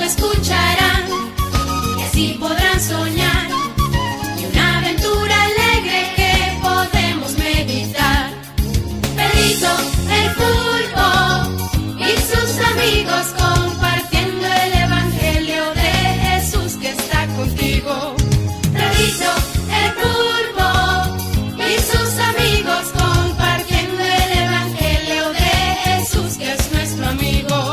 escucharán y así podrán soñar y una aventura alegre que podemos meditar. Pedrito el pulpo y sus amigos compartiendo el evangelio de Jesús que está contigo. Pedrito el pulpo y sus amigos compartiendo el evangelio de Jesús que es nuestro amigo.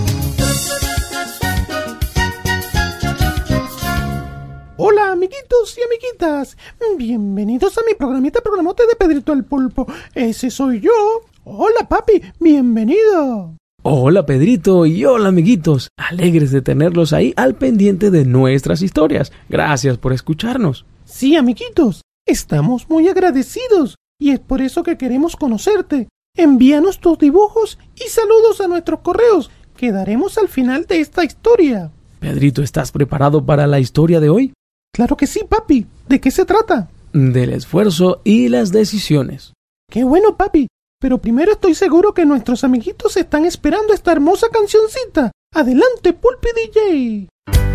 Hola amiguitos y amiguitas, bienvenidos a mi programote de Pedrito el Pulpo. Ese soy yo. Hola papi, bienvenido. Hola Pedrito y hola amiguitos, alegres de tenerlos ahí al pendiente de nuestras historias. Gracias por escucharnos. Sí amiguitos, estamos muy agradecidos y es por eso que queremos conocerte. Envíanos tus dibujos y saludos a nuestros correos que daremos al final de esta historia. Pedrito, ¿estás preparado para la historia de hoy? Claro que sí, papi. ¿De qué se trata? Del esfuerzo y las decisiones. ¡Qué bueno, papi! Pero primero estoy seguro que nuestros amiguitos están esperando esta hermosa cancioncita. ¡Adelante, Pulpi DJ!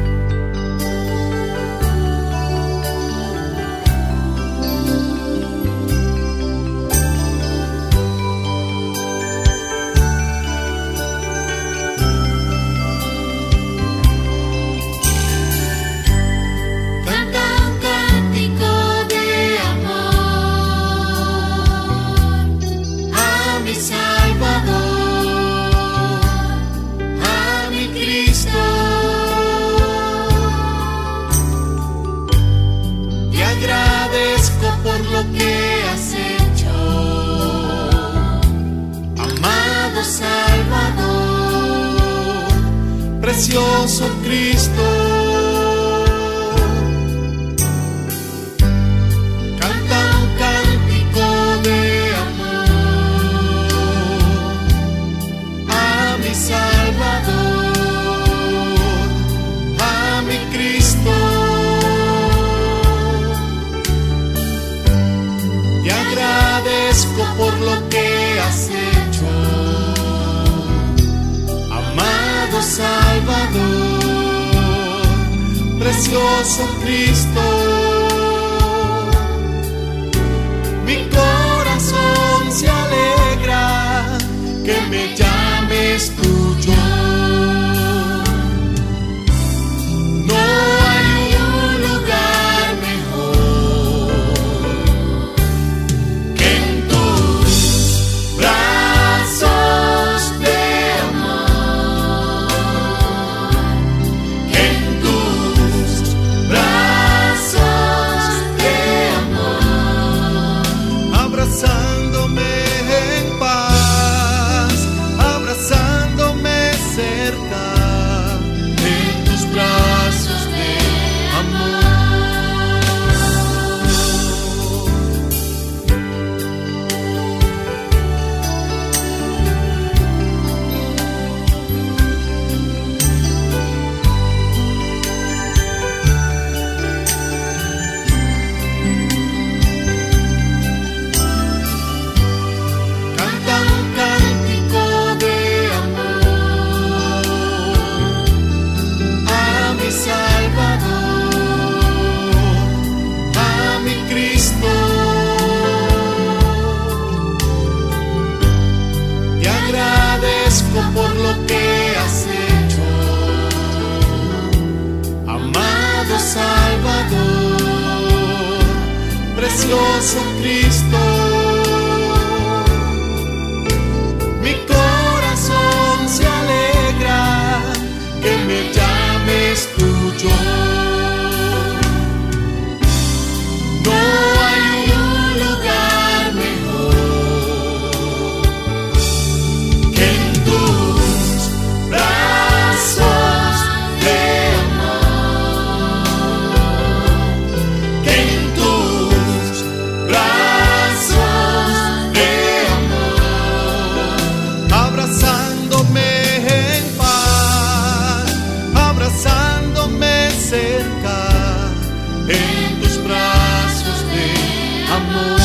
Por lo que has hecho, amado Salvador, precioso Cristo. Canta un cántico de amor a mi Salvador, a mi Cristo. Te agradezco por lo que has hecho, amado Salvador, precioso Cristo. Mi corazón se alegra que me llames tuyo. No hay un lugar mejor que en tus brazos de amor, que en tus brazos de amor, abrazándome en paz, abrazándome cerca, en tus brazos de amor. Canta un cántico de amor a mi Salvador, a mi Cristo. Te agradezco por lo que has hecho, amado Salvador, precioso Cristo. Mi corazón se alegra que me llames tuyo. No hay un lugar mejor que en tus brazos de amor, que en tus brazos de amor, abrazándome en paz, abrazándome cerca, en tus brazos de amor.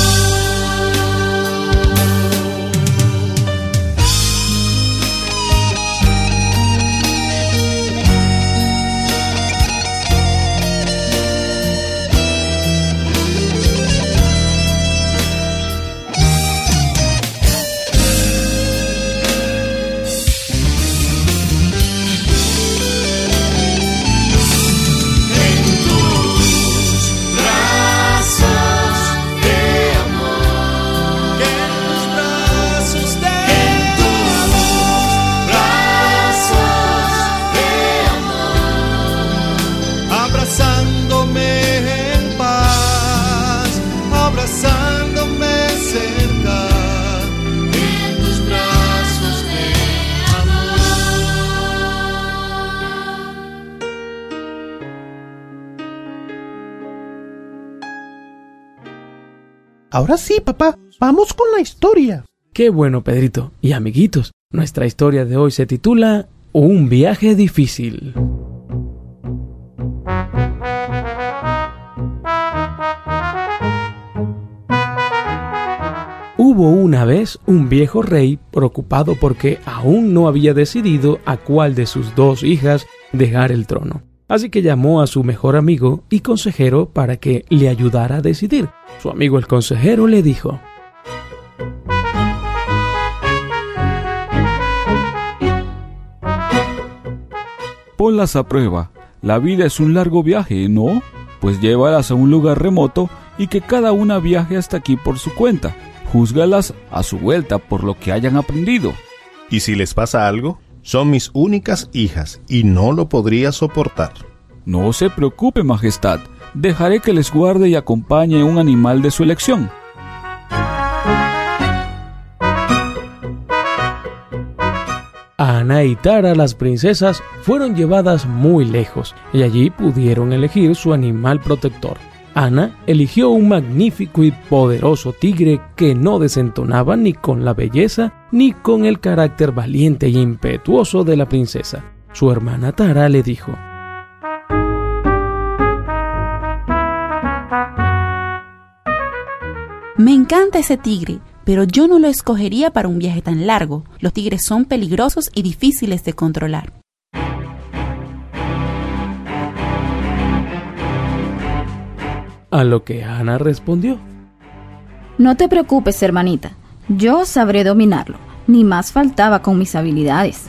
Ahora sí, papá, vamos con la historia. Qué bueno, Pedrito. Y amiguitos, nuestra historia de hoy se titula Un viaje difícil. Hubo una vez un viejo rey preocupado porque aún no había decidido a cuál de sus 2 hijas dejar el trono. Así que llamó a su mejor amigo y consejero para que le ayudara a decidir. Su amigo el consejero le dijo: Ponlas a prueba. La vida es un largo viaje, ¿no? Pues llévalas a un lugar remoto y que cada una viaje hasta aquí por su cuenta. Júzgalas a su vuelta por lo que hayan aprendido. ¿Y si les pasa algo? Son mis únicas hijas y no lo podría soportar. No se preocupe, Majestad. Dejaré que les guarde y acompañe un animal de su elección. Ana y Tara, las princesas, fueron llevadas muy lejos y allí pudieron elegir su animal protector. Ana eligió un magnífico y poderoso tigre que no desentonaba ni con la belleza ni con el carácter valiente y impetuoso de la princesa. Su hermana Tara le dijo: Me encanta ese tigre, pero yo no lo escogería para un viaje tan largo. Los tigres son peligrosos y difíciles de controlar. A lo que Ana respondió: No te preocupes, hermanita. Yo sabré dominarlo. Ni más faltaba con mis habilidades.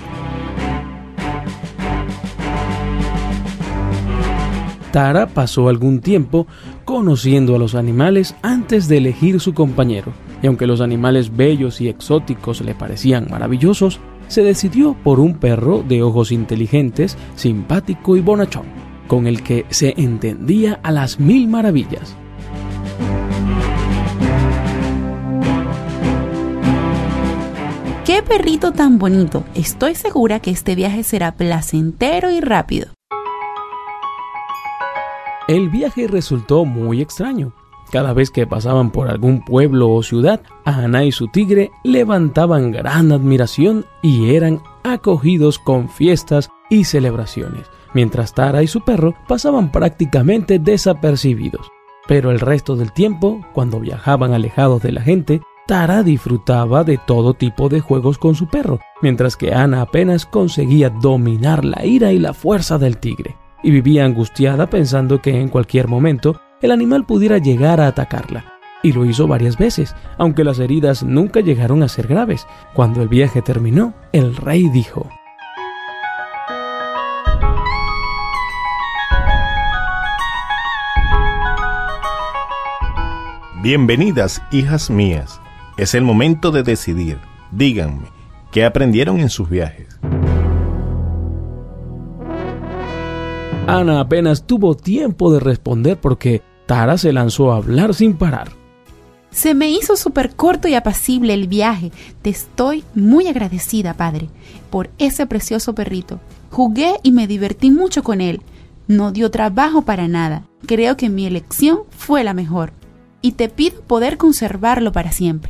Tara pasó algún tiempo conociendo a los animales antes de elegir su compañero, y aunque los animales bellos y exóticos le parecían maravillosos, se decidió por un perro de ojos inteligentes, simpático y bonachón, con el que se entendía a las 1000 maravillas. ¡Qué perrito tan bonito! Estoy segura que este viaje será placentero y rápido. El viaje resultó muy extraño. Cada vez que pasaban por algún pueblo o ciudad, Ana y su tigre levantaban gran admiración y eran acogidos con fiestas y celebraciones, mientras Tara y su perro pasaban prácticamente desapercibidos. Pero el resto del tiempo, cuando viajaban alejados de la gente, Tara disfrutaba de todo tipo de juegos con su perro, mientras que Ana apenas conseguía dominar la ira y la fuerza del tigre, y vivía angustiada pensando que en cualquier momento el animal pudiera llegar a atacarla. Y lo hizo varias veces, aunque las heridas nunca llegaron a ser graves. Cuando el viaje terminó, el rey dijo: Bienvenidas, hijas mías. Es el momento de decidir. Díganme, ¿qué aprendieron en sus viajes? Ana apenas tuvo tiempo de responder porque Tara se lanzó a hablar sin parar. Se me hizo súper corto y apacible el viaje. Te estoy muy agradecida, padre, por ese precioso perrito. Jugué y me divertí mucho con él. No dio trabajo para nada. Creo que mi elección fue la mejor. Y te pido poder conservarlo para siempre.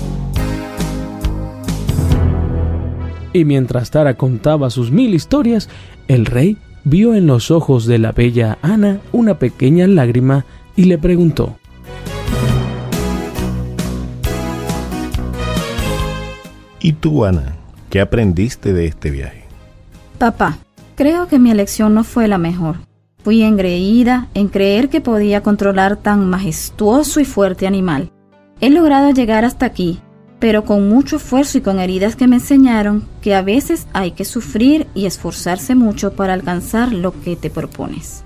Y mientras Tara contaba sus 1000 historias, el rey vio en los ojos de la bella Ana una pequeña lágrima y le preguntó: ¿Y tú, Ana, qué aprendiste de este viaje? Papá, creo que mi elección no fue la mejor. Fui engreída en creer que podía controlar tan majestuoso y fuerte animal. He logrado llegar hasta aquí, pero con mucho esfuerzo y con heridas que me enseñaron que a veces hay que sufrir y esforzarse mucho para alcanzar lo que te propones.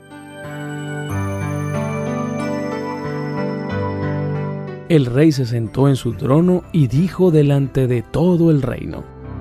El rey se sentó en su trono y dijo delante de todo el reino: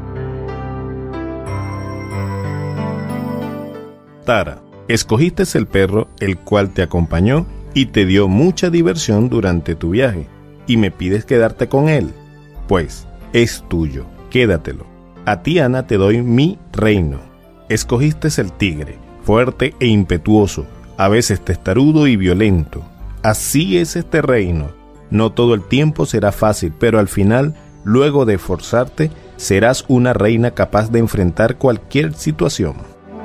Tara, escogiste el perro el cual te acompañó y te dio mucha diversión durante tu viaje, y me pides quedarte con él. Pues, es tuyo, quédatelo. A ti, Ana, te doy mi reino. Escogiste el tigre, fuerte e impetuoso, a veces testarudo y violento. Así es este reino. No todo el tiempo será fácil, pero al final, luego de esforzarte, serás una reina capaz de enfrentar cualquier situación.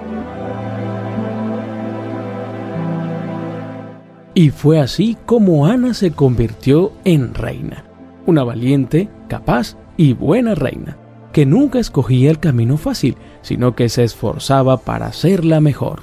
Y fue así como Ana se convirtió en reina, una valiente, capaz y buena reina, que nunca escogía el camino fácil, sino que se esforzaba para ser la mejor.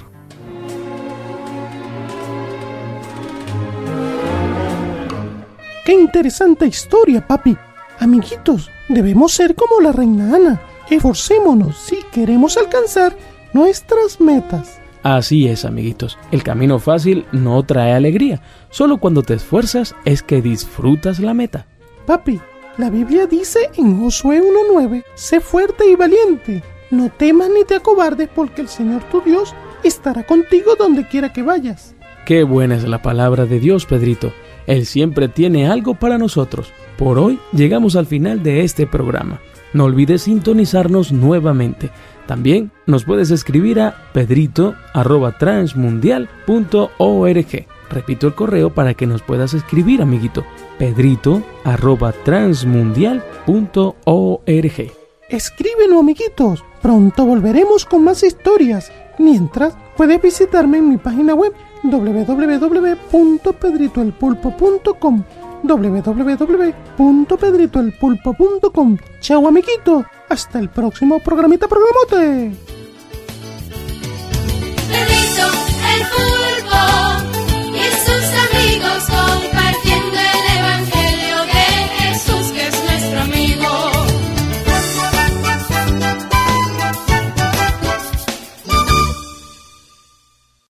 ¡Qué interesante historia, papi! Amiguitos, debemos ser como la reina Ana. Esforcémonos si queremos alcanzar nuestras metas. Así es, amiguitos, el camino fácil no trae alegría, solo cuando te esfuerzas es que disfrutas la meta. Papi, la Biblia dice en Josué 1:9, sé fuerte y valiente, no temas ni te acobardes porque el Señor tu Dios estará contigo donde quiera que vayas. Qué buena es la palabra de Dios, Pedrito. Él siempre tiene algo para nosotros. Por hoy llegamos al final de este programa. No olvides sintonizarnos nuevamente. También nos puedes escribir a pedrito@transmundial.org. Repito el correo para que nos puedas escribir, amiguito. pedrito@transmundial.org. Escríbenos, amiguitos. Pronto volveremos con más historias. Mientras, puedes visitarme en mi página web www.pedritoelpulpo.com www.pedritoelpulpo.com. Chao, amiguitos. Hasta el próximo programita programote.